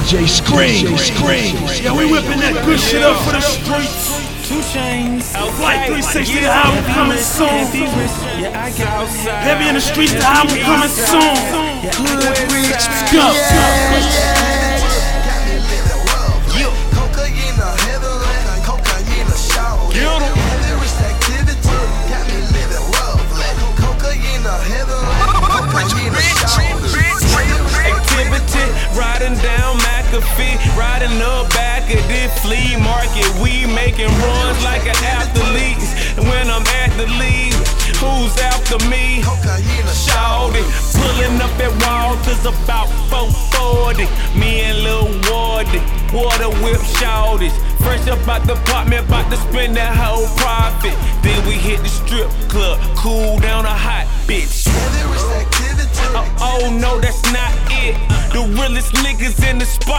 DJ Scream. Yeah, we whipping that good shit up for the streets. 2 Chainz. Flight 360, the album coming soon. Heavy in the streets, the album coming soon. Let's go. Activity, riding down McAfee, riding up back at this flea market. We making runs like an athlete. And when I'm at the lead, who's after me? Shawty, pulling up at Walters about 440. Me and Lil Wardy, water whip shawties. Fresh up out the apartment, about to spend that whole profit. Then we hit the strip club, cool down a hot bitch. Oh no, that's not it. The realest niggas in the spot.